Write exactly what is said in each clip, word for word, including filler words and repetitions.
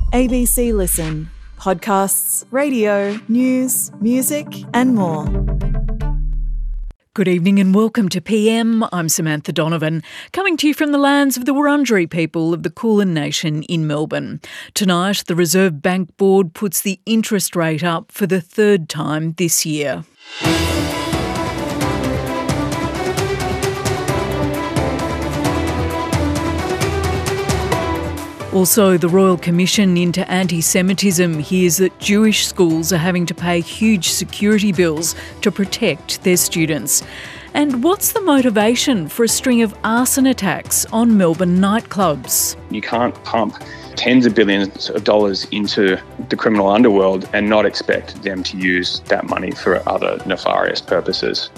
A B C Listen. Podcasts, radio, news, music and more. Good evening and welcome to P M. I'm Samantha Donovan, coming to you from the lands of the Wurundjeri people of the Kulin Nation in Melbourne. Tonight, the Reserve Bank Board puts the interest rate up for the third time this year. Also, the Royal Commission into Anti-Semitism hears that Jewish schools are having to pay huge security bills to protect their students. And what's the motivation for a string of arson attacks on Melbourne nightclubs? You can't pump tens of billions of dollars into the criminal underworld and not expect them to use that money for other nefarious purposes.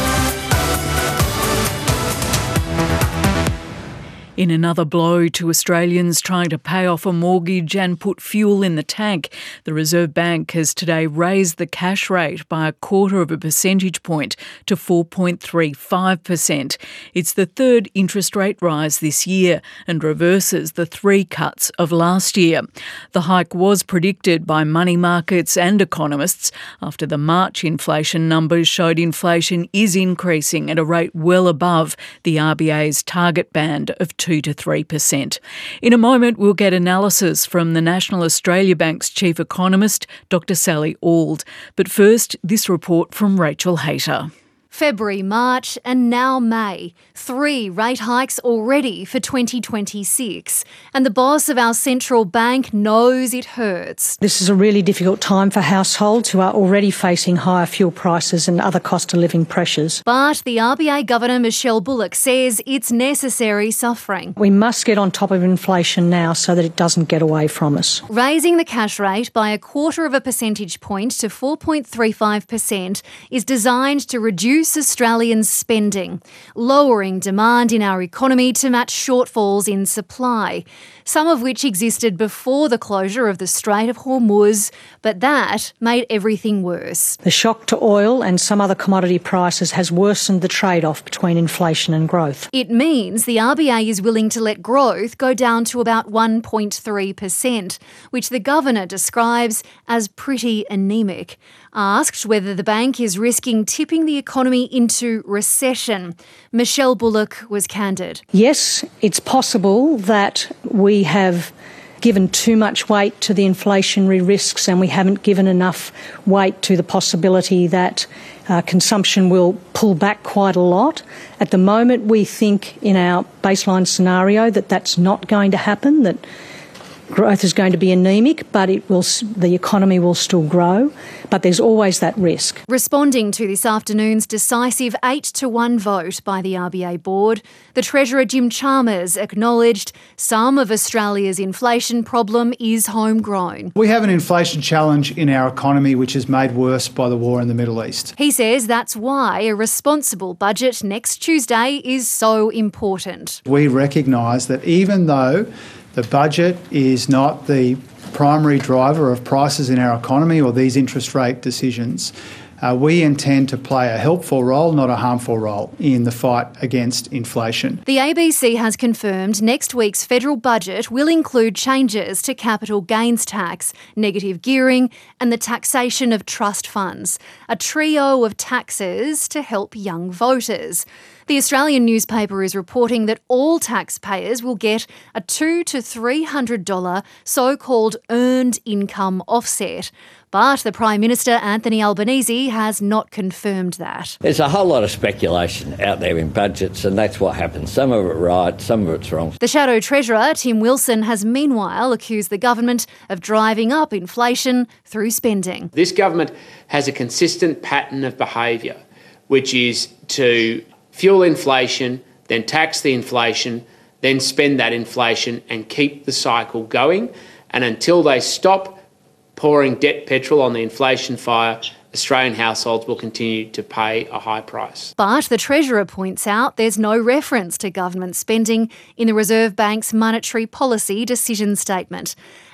In another blow to Australians trying to pay off a mortgage and put fuel in the tank, the Reserve Bank has today raised the cash rate by a quarter of a percentage point to four point three five percent. It's the third interest rate rise this year and reverses the three cuts of last year. The hike was predicted by money markets and economists after the March inflation numbers showed inflation is increasing at a rate well above the R B A's target band of two to three percent. In a moment, we'll get analysis from the National Australia Bank's chief economist, Doctor Sally Auld. But first, this report from Rachel Hayter. February, March and now May. Three rate hikes already for twenty twenty-six. And the boss of our central bank knows it hurts. This is a really difficult time for households who are already facing higher fuel prices and other cost of living pressures. But the R B A Governor Michelle Bullock says it's necessary suffering. We must get on top of inflation now so that it doesn't get away from us. Raising the cash rate by a quarter of a percentage point to four point three five percent is designed to reduce Australians' spending, lowering demand in our economy to match shortfalls in supply, some of which existed before the closure of the Strait of Hormuz, but that made everything worse. The shock to oil and some other commodity prices has worsened the trade-off between inflation and growth. It means the R B A is willing to let growth go down to about one point three percent, which the Governor describes as pretty anaemic. Asked whether the bank is risking tipping the economy into recession, Michelle Bullock was candid. Yes, it's possible that we have given too much weight to the inflationary risks and we haven't given enough weight to the possibility that uh, consumption will pull back quite a lot. At the moment, we think in our baseline scenario that that's not going to happen, that growth is going to be anaemic, but it will, the economy will still grow. But there's always that risk. Responding to this afternoon's decisive eight to one vote by the R B A board, the Treasurer Jim Chalmers acknowledged some of Australia's inflation problem is homegrown. We have an inflation challenge in our economy which is made worse by the war in the Middle East. He says that's why a responsible budget next Tuesday is so important. We recognise that even though the budget is not the primary driver of prices in our economy or these interest rate decisions, uh, we intend to play a helpful role, not a harmful role, in the fight against inflation. The A B C has confirmed next week's federal budget will include changes to capital gains tax, negative gearing and the taxation of trust funds, a trio of taxes to help young voters. The Australian newspaper is reporting that all taxpayers will get a two to three hundred dollars so-called earned income offset. But the Prime Minister, Anthony Albanese, has not confirmed that. There's a whole lot of speculation out there in budgets, and that's what happens. Some of it right, some of it's wrong. The Shadow Treasurer, Tim Wilson, has meanwhile accused the government of driving up inflation through spending. This government has a consistent pattern of behaviour, which is to fuel inflation, then tax the inflation, then spend that inflation and keep the cycle going. And until they stop pouring debt petrol on the inflation fire, Australian households will continue to pay a high price. But the Treasurer points out there's no reference to government spending in the Reserve Bank's monetary policy decision statement.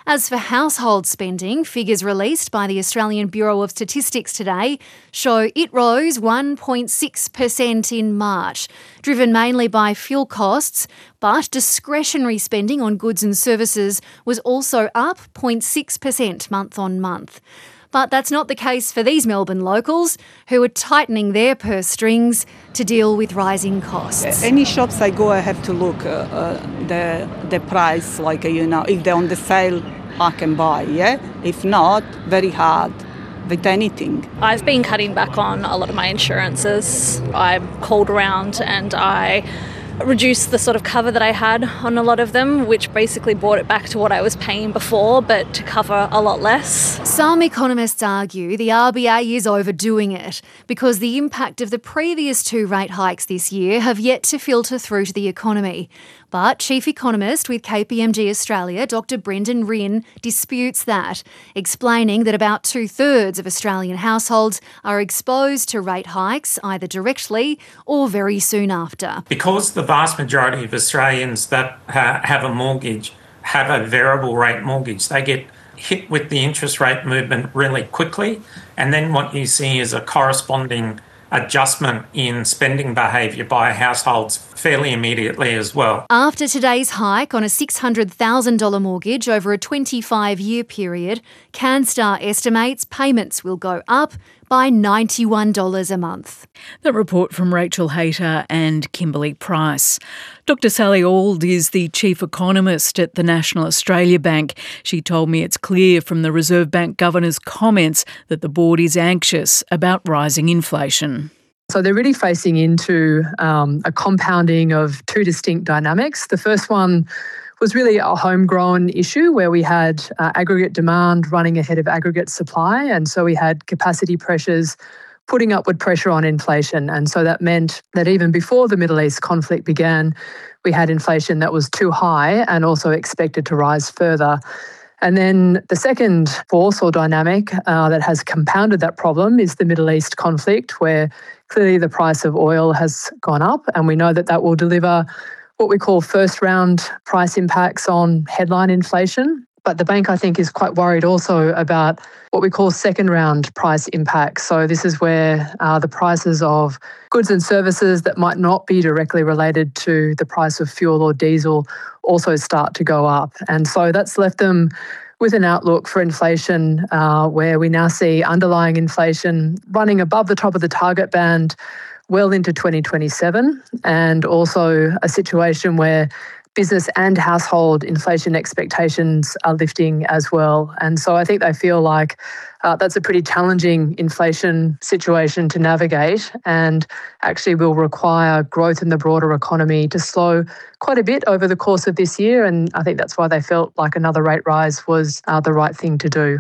As for household spending, figures released by the Australian Bureau of Statistics today show it rose one point six percent in March, driven mainly by fuel costs, but discretionary spending on goods and services was also up zero point six percent month on month. But that's not the case for these Melbourne locals, who are tightening their purse strings to deal with rising costs. Any shops I go, I have to look uh, uh, the the price, like, uh, you know, if they're on the sale, I can buy, yeah? If not, very hard with anything. I've been cutting back on a lot of my insurances. I called around and I reduced the sort of cover that I had on a lot of them, which basically brought it back to what I was paying before, but to cover a lot less. Some economists argue the R B A is overdoing it because the impact of the previous two rate hikes this year have yet to filter through to the economy. But Chief Economist with K P M G Australia, Doctor Brendan Rinn, disputes that, explaining that about two-thirds of Australian households are exposed to rate hikes either directly or very soon after. Because the vast majority of Australians that ha- have a mortgage have a variable rate mortgage, they get hit with the interest rate movement really quickly, and then what you see is a corresponding adjustment in spending behaviour by households fairly immediately as well. After today's hike on a six hundred thousand dollars mortgage over a twenty-five year period, CanStar estimates payments will go up by ninety-one dollars a month. That report from Rachel Hayter and Kimberly Price. Doctor Sally Auld is the chief economist at the National Australia Bank. She told me it's clear from the Reserve Bank Governor's comments that the board is anxious about rising inflation. So they're really facing into um, a compounding of two distinct dynamics. The first one was really a homegrown issue where we had uh, aggregate demand running ahead of aggregate supply, and so we had capacity pressures putting upward pressure on inflation. And so that meant that even before the Middle East conflict began, we had inflation that was too high and also expected to rise further. And then the second force or dynamic uh, that has compounded that problem is the Middle East conflict, where clearly the price of oil has gone up, and we know that that will deliver what we call first round price impacts on headline inflation. But the bank, I think, is quite worried also about what we call second round price impacts. So this is where uh, the prices of goods and services that might not be directly related to the price of fuel or diesel also start to go up. And so that's left them with an outlook for inflation uh, where we now see underlying inflation running above the top of the target band well into twenty twenty-seven, and also a situation where business and household inflation expectations are lifting as well. And so I think they feel like uh, that's a pretty challenging inflation situation to navigate, and actually will require growth in the broader economy to slow quite a bit over the course of this year. And I think that's why they felt like another rate rise was uh, the right thing to do.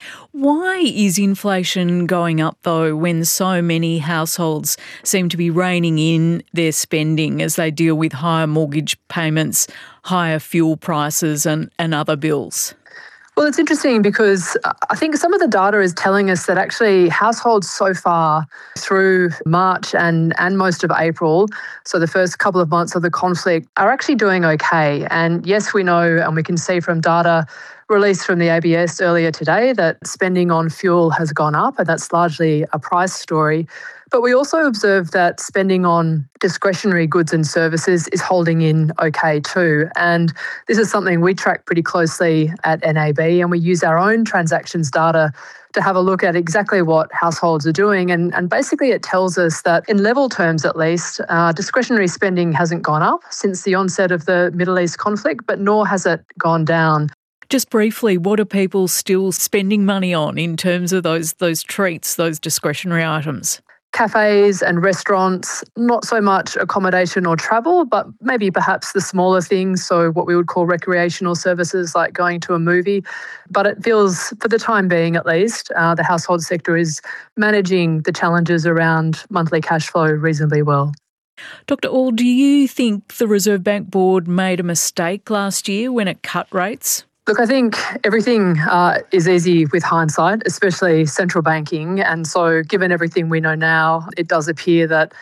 Why is inflation going up, though, when so many households seem to be reining in their spending as they deal with higher mortgage payments, higher fuel prices and, and other bills? Well, it's interesting because I think some of the data is telling us that actually households so far through March and, and most of April, so the first couple of months of the conflict, are actually doing okay. And yes, we know and we can see from data released from the A B S earlier today that spending on fuel has gone up, and that's largely a price story. But we also observe that spending on discretionary goods and services is holding in okay too. And this is something we track pretty closely at N A B, and we use our own transactions data to have a look at exactly what households are doing. And, and basically it tells us that in level terms at least, uh, discretionary spending hasn't gone up since the onset of the Middle East conflict, but nor has it gone down. Just briefly, what are people still spending money on in terms of those those treats, those discretionary items? Cafes and restaurants, not so much accommodation or travel, but maybe perhaps the smaller things, so what we would call recreational services like going to a movie. But it feels, for the time being at least, uh, the household sector is managing the challenges around monthly cash flow reasonably well. Doctor Auld, do you think the Reserve Bank Board made a mistake last year when it cut rates? Look, I think everything uh, is easy with hindsight, especially central banking. And so given everything we know now, it does appear that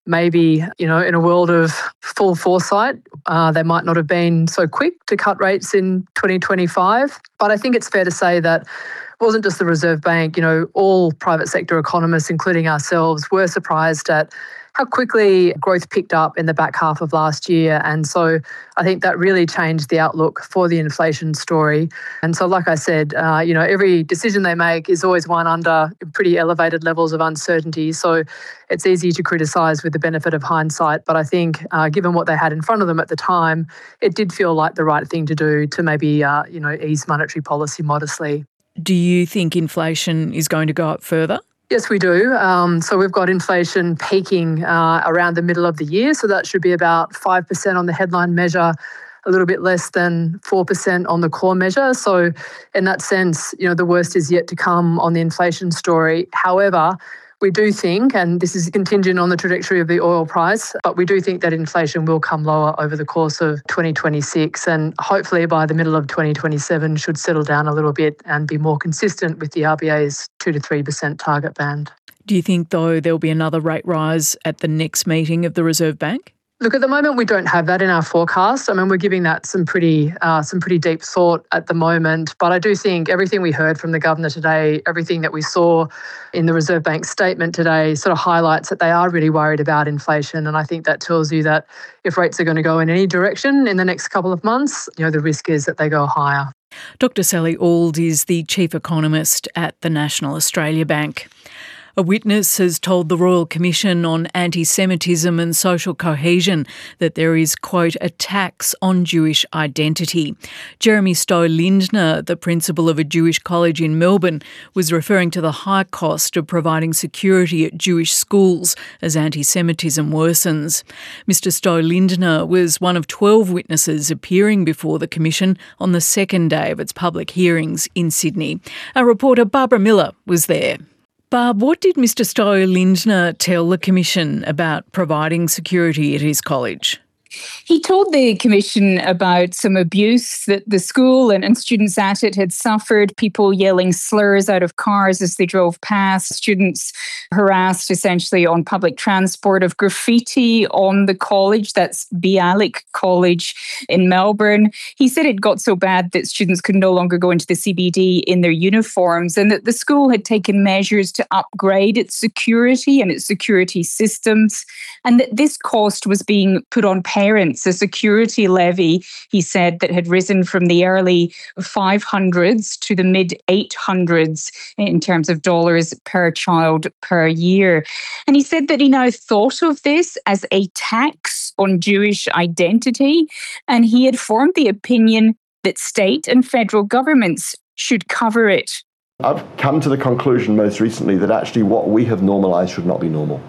maybe, you know, in a world of full foresight, uh, they might not have been so quick to cut rates in twenty twenty-five. But I think it's fair to say that it wasn't just the Reserve Bank, you know, all private sector economists, including ourselves, were surprised at how quickly growth picked up in the back half of last year. And so I think that really changed the outlook for the inflation story. And so, like I said, uh, you know, every decision they make is always one under pretty elevated levels of uncertainty. So it's easy to criticise with the benefit of hindsight. But I think uh, given what they had in front of them at the time, it did feel like the right thing to do to maybe, uh, you know, ease monetary policy modestly. Do you think inflation is going to go up further? Yes, we do. Um, so we've got inflation peaking uh, around the middle of the year. So that should be about five percent on the headline measure, a little bit less than four percent on the core measure. So in that sense, you know, the worst is yet to come on the inflation story. However, we do think, and this is contingent on the trajectory of the oil price, but we do think that inflation will come lower over the course of twenty twenty-six, and hopefully by the middle of twenty twenty-seven should settle down a little bit and be more consistent with the R B A's two to three percent target band. Do you think, though, there'll be another rate rise at the next meeting of the Reserve Bank? Look, at the moment, we don't have that in our forecast. I mean, we're giving that some pretty uh, some pretty deep thought at the moment. But I do think everything we heard from the Governor today, everything that we saw in the Reserve Bank statement today sort of highlights that they are really worried about inflation. And I think that tells you that if rates are going to go in any direction in the next couple of months, you know, the risk is that they go higher. Doctor Sally Auld is the Chief Economist at the National Australia Bank. A witness has told the Royal Commission on Anti-Semitism and Social Cohesion that there is, quote, a tax on Jewish identity. Jeremy Stowe-Lindner, the principal of a Jewish college in Melbourne, was referring to the high cost of providing security at Jewish schools as anti-Semitism worsens. Mister Stowe-Lindner was one of twelve witnesses appearing before the Commission on the second day of its public hearings in Sydney. Our reporter Barbara Miller was there. Barb, what did Mister Stowe-Lindner tell the Commission about providing security at his college? He told the Commission about some abuse that the school and, and students at it had suffered, people yelling slurs out of cars as they drove past, students harassed essentially on public transport, of graffiti on the college, that's Bialik College in Melbourne. He said it got so bad that students could no longer go into the C B D in their uniforms, and that the school had taken measures to upgrade its security and its security systems, and that this cost was being put on parents, a security levy, he said, that had risen from the early five hundreds to the mid eight hundreds in terms of dollars per child per year. And he said that he now thought of this as a tax on Jewish identity, and he had formed the opinion that state and federal governments should cover it. I've come to the conclusion most recently that actually what we have normalised should not be normal.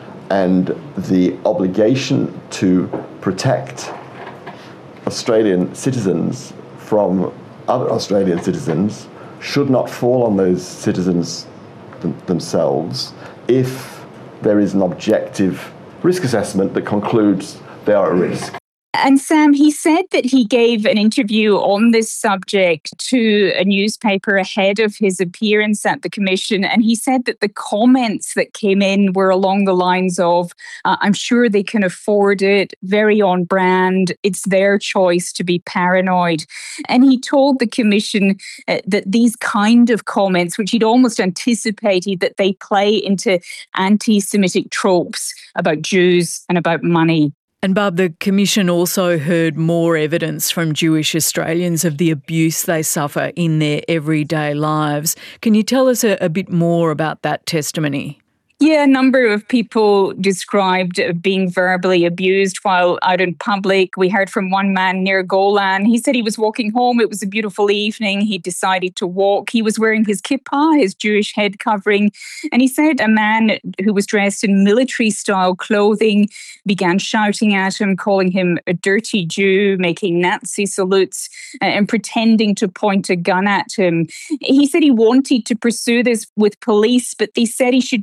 And the obligation to protect Australian citizens from other Australian citizens should not fall on those citizens th- themselves if there is an objective risk assessment that concludes they are at risk. And Sam, he said that he gave an interview on this subject to a newspaper ahead of his appearance at the Commission. And he said that the comments that came in were along the lines of, uh, I'm sure they can afford it, very on brand, it's their choice to be paranoid. And he told the Commission uh, that these kind of comments, which he'd almost anticipated, that they play into anti-Semitic tropes about Jews and about money. And Barb, the Commission also heard more evidence from Jewish Australians of the abuse they suffer in their everyday lives. Can you tell us a, a bit more about that testimony? Yeah, a number of people described being verbally abused while out in public. We heard from one man near Golan. He said he was walking home. It was a beautiful evening. He decided to walk. He was wearing his kippah, his Jewish head covering. And he said a man who was dressed in military-style clothing began shouting at him, calling him a dirty Jew, making Nazi salutes and pretending to point a gun at him. He said he wanted to pursue this with police, but they said he should just drop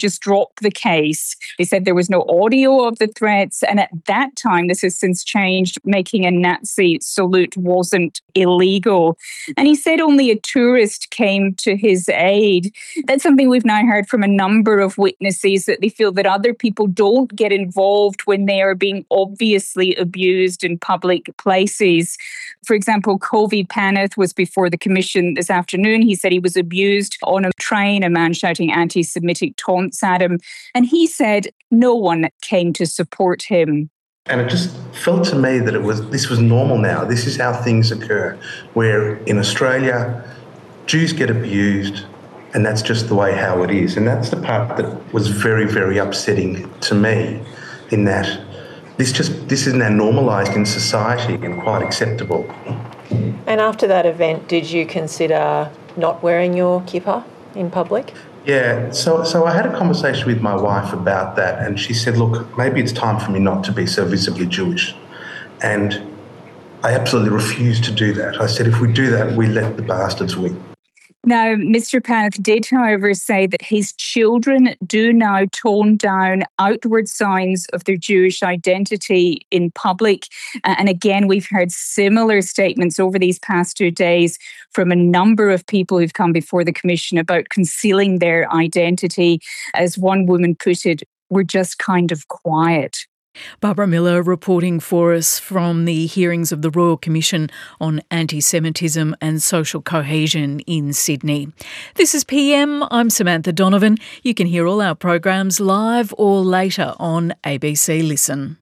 drop the case. They said there was no audio of the threats. And at that time, this has since changed, making a Nazi salute wasn't illegal. And he said only a tourist came to his aid. That's something we've now heard from a number of witnesses, that they feel that other people don't get involved when they are being obviously abused in public places. For example, Covey Paneth was before the commission this afternoon. He said he was abused on a train, a man shouting anti-Semitic taunts at him. And he said no one came to support him. And it just felt to me that it was this was normal now. This is how things occur, where in Australia, Jews get abused, and that's just the way how it is. And that's the part that was very, very upsetting to me, in that this just this is now normalised in society and quite acceptable. And after that event, did you consider not wearing your kippah in public? Yeah, so so I had a conversation with my wife about that, and she said, look, maybe it's time for me not to be so visibly Jewish. And I absolutely refused to do that. I said, if we do that, we let the bastards win. Now, Mister Paneth did, however, say that his children do now tone down outward signs of their Jewish identity in public. And again, we've heard similar statements over these past two days from a number of people who've come before the commission about concealing their identity. As one woman put it, we're just kind of quiet. Barbara Miller reporting for us from the hearings of the Royal Commission on Anti-Semitism and Social Cohesion in Sydney. This is P M. I'm Samantha Donovan. You can hear all our programs live or later on A B C Listen.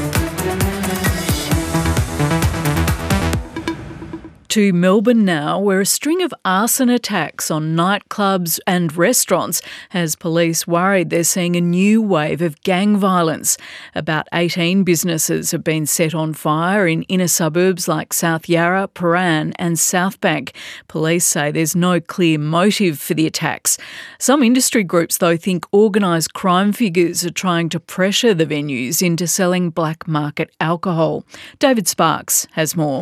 To Melbourne now, where a string of arson attacks on nightclubs and restaurants has police worried they're seeing a new wave of gang violence. About eighteen businesses have been set on fire in inner suburbs like South Yarra, Prahran and Southbank. Police say there's no clear motive for the attacks. Some industry groups, though, think organised crime figures are trying to pressure the venues into selling black market alcohol. David Sparks has more.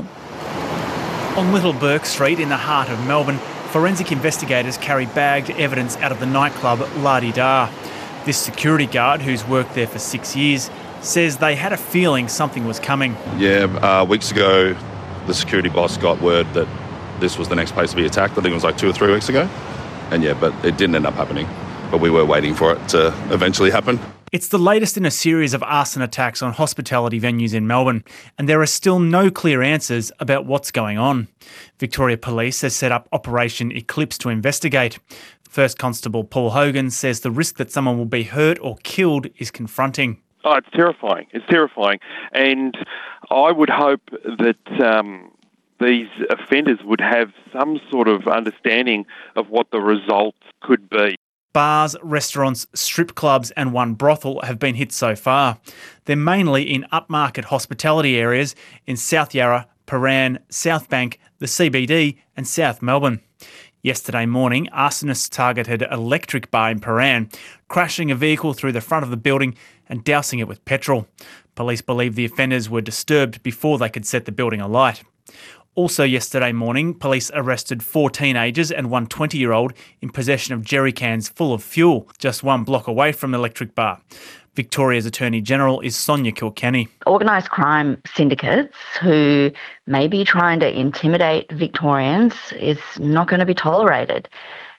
On Little Bourke Street in the heart of Melbourne, forensic investigators carry bagged evidence out of the nightclub La Di Da. This security guard, who's worked there for six years, says they had a feeling something was coming. Yeah, uh, weeks ago, the security boss got word that this was the next place to be attacked. I think it was like two or three weeks ago. And yeah, but it didn't end up happening. But we were waiting for it to eventually happen. It's the latest in a series of arson attacks on hospitality venues in Melbourne, and there are still no clear answers about what's going on. Victoria Police has set up Operation Eclipse to investigate. First Constable Paul Hogan says the risk that someone will be hurt or killed is confronting. Oh, it's terrifying. It's terrifying. And I would hope that um, these offenders would have some sort of understanding of what the results could be. Bars, restaurants, strip clubs and one brothel have been hit so far. They're mainly in upmarket hospitality areas in South Yarra, Prahran, Southbank, the C B D and South Melbourne. Yesterday morning, arsonists targeted Electric Bar in Prahran, crashing a vehicle through the front of the building and dousing it with petrol. Police believe the offenders were disturbed before they could set the building alight. Also yesterday morning, police arrested four teenagers and one twenty-year-old in possession of jerry cans full of fuel, just one block away from Electric Bar. Victoria's Attorney-General is Sonia Kilkenny. Organised crime syndicates who may be trying to intimidate Victorians is not going to be tolerated.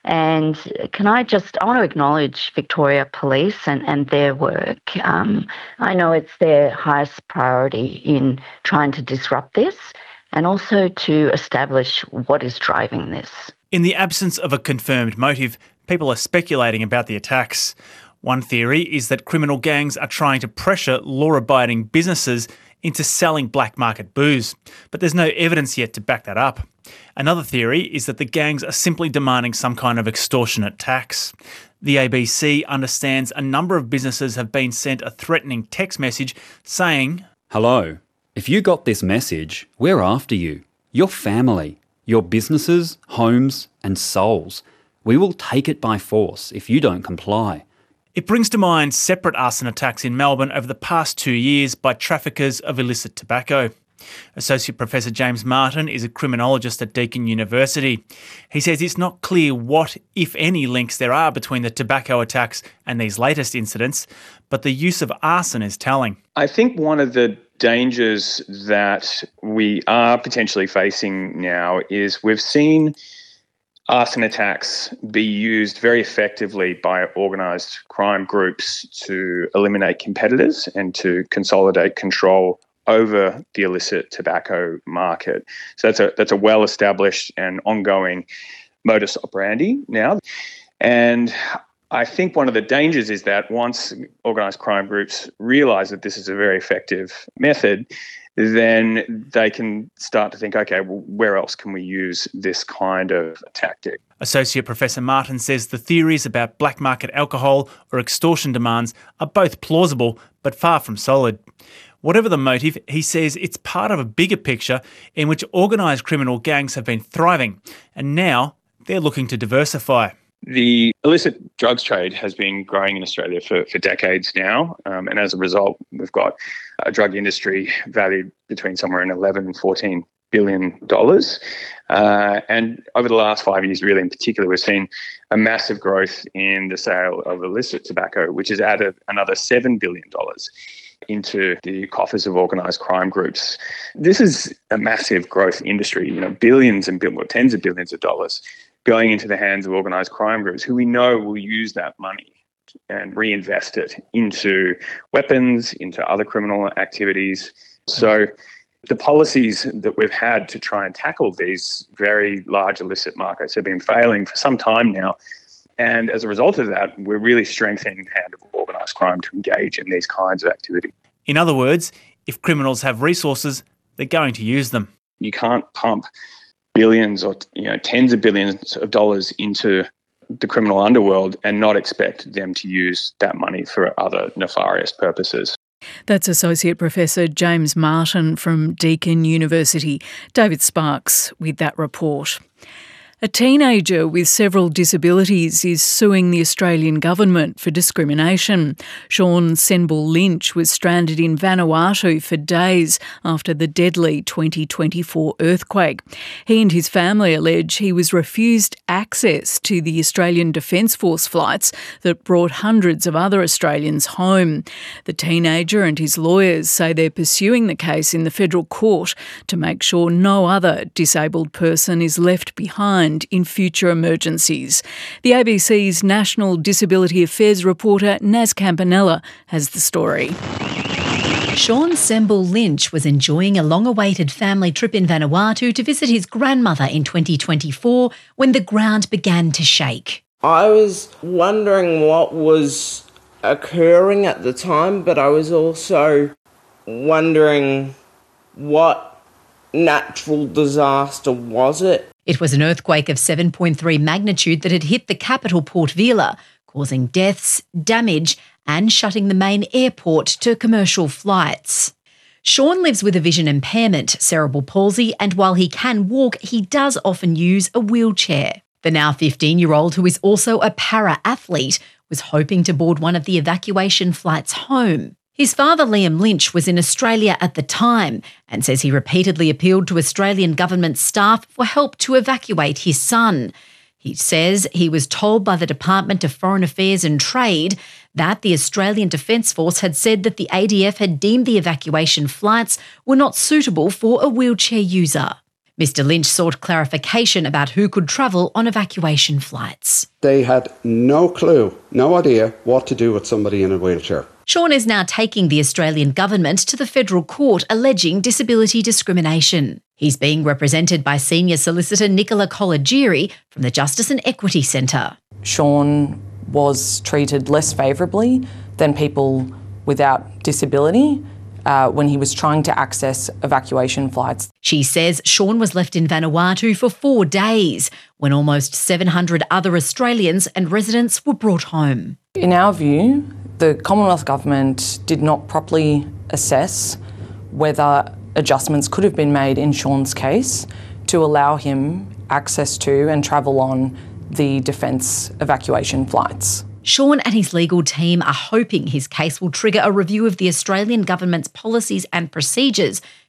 And can I just, I want to acknowledge Victoria Police and, and their work. Um, I know it's their highest priority in trying to disrupt this, and also to establish what is driving this. In the absence of a confirmed motive, people are speculating about the attacks. One theory is that criminal gangs are trying to pressure law-abiding businesses into selling black market booze, but there's no evidence yet to back that up. Another theory is that the gangs are simply demanding some kind of extortionate tax. The A B C understands a number of businesses have been sent a threatening text message saying, "Hello. If you got this message, we're after you, your family, your businesses, homes and souls. We will take it by force if you don't comply." It brings to mind separate arson attacks in Melbourne over the past two years by traffickers of illicit tobacco. Associate Professor James Martin is a criminologist at Deakin University. He says it's not clear what, if any, links there are between the tobacco attacks and these latest incidents, but the use of arson is telling. I think one of the dangers that we are potentially facing now is we've seen arson attacks be used very effectively by organised crime groups to eliminate competitors and to consolidate control over the illicit tobacco market. So that's a that's a well-established and ongoing modus operandi now. And I think one of the dangers is that once organised crime groups realise that this is a very effective method, then they can start to think, okay, well, where else can we use this kind of tactic? Associate Professor Martin says the theories about black market alcohol or extortion demands are both plausible but far from solid. Whatever the motive, he says it's part of a bigger picture in which organised criminal gangs have been thriving, and now they're looking to diversify. The illicit drugs trade has been growing in Australia for, for decades now, um, and as a result, we've got a drug industry valued between somewhere in eleven and fourteen billion dollars. Uh, and over the last five years, really in particular, we've seen a massive growth in the sale of illicit tobacco, which has added another seven billion dollars into the coffers of organised crime groups. This is a massive growth industry, you know, billions and bill- tens of billions of dollars going into the hands of organised crime groups who we know will use that money and reinvest it into weapons, into other criminal activities. So the policies that we've had to try and tackle these very large illicit markets have been failing for some time now. And as a result of that, we're really strengthening the hand of organised crime to engage in these kinds of activity. In other words, if criminals have resources, they're going to use them. You can't pump billions or you know tens of billions of dollars into the criminal underworld and not expect them to use that money for other nefarious purposes. That's Associate Professor James Martin from Deakin University. David Sparks with that report. A teenager with several disabilities is suing the Australian government for discrimination. Sean Senbul Lynch was stranded in Vanuatu for days after the deadly twenty twenty-four earthquake. He and his family allege he was refused access to the Australian Defence Force flights that brought hundreds of other Australians home. The teenager and his lawyers say they're pursuing the case in the federal court to make sure no other disabled person is left behind in future emergencies. The A B C's National Disability Affairs reporter Naz Campanella has the story. Sean Senbul Lynch was enjoying a long-awaited family trip in Vanuatu to visit his grandmother in twenty twenty-four when the ground began to shake. I was wondering what was occurring at the time, but I was also wondering what natural disaster was it? It was an earthquake of seven point three magnitude that had hit the capital, Port Vila, causing deaths, damage and shutting the main airport to commercial flights. Sean lives with a vision impairment, cerebral palsy, and while he can walk, he does often use a wheelchair. The now fifteen-year-old, who is also a para-athlete, was hoping to board one of the evacuation flights home. His father, Liam Lynch, was in Australia at the time and says he repeatedly appealed to Australian government staff for help to evacuate his son. He says he was told by the Department of Foreign Affairs and Trade that the Australian Defence Force had said that the A D F had deemed the evacuation flights were not suitable for a wheelchair user. Mister Lynch sought clarification about who could travel on evacuation flights. They had no clue, no idea what to do with somebody in a wheelchair. Sean is now taking the Australian government to the federal court alleging disability discrimination. He's being represented by Senior Solicitor Nicola Colagieri from the Justice and Equity Centre. Sean was treated less favourably than people without disability uh, when he was trying to access evacuation flights. She says Sean was left in Vanuatu for four days when almost seven hundred other Australians and residents were brought home. In our view, the Commonwealth Government did not properly assess whether adjustments could have been made in Sean's case to allow him access to and travel on the Defence evacuation flights. Sean and his legal team are hoping his case will trigger a review of the Australian Government's policies and procedures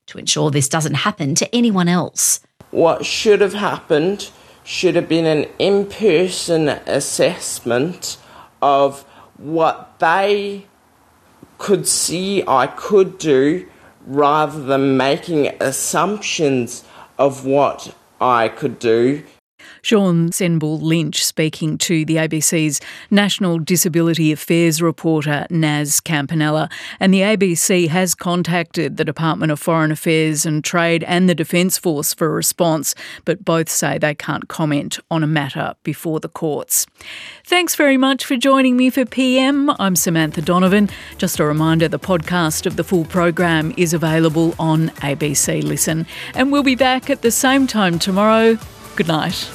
to ensure this doesn't happen to anyone else. What should have happened should have been an in-person assessment of what they could see I could do rather than making assumptions of what I could do. Sean Senbul-Lynch speaking to the A B C's National Disability Affairs reporter Naz Campanella. And the A B C has contacted the Department of Foreign Affairs and Trade and the Defence Force for a response, but both say they can't comment on a matter before the courts. Thanks very much for joining me for P M. I'm Samantha Donovan. Just a reminder, the podcast of the full program is available on A B C Listen. And we'll be back at the same time tomorrow. Good night.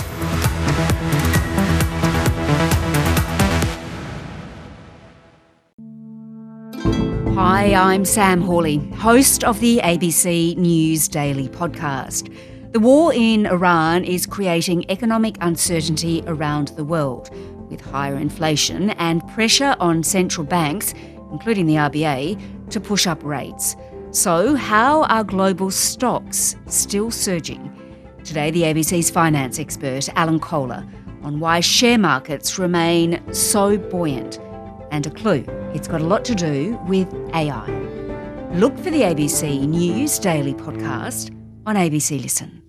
Hi, I'm Sam Hawley, host of the A B C News Daily podcast. The war in Iran is creating economic uncertainty around the world, with higher inflation and pressure on central banks, including the R B A, to push up rates. So, how are global stocks still surging? Today, the A B C's finance expert, Alan Kohler, on why share markets remain so buoyant. And a clue, it's got a lot to do with A I. Look for the A B C News Daily podcast on A B C Listen.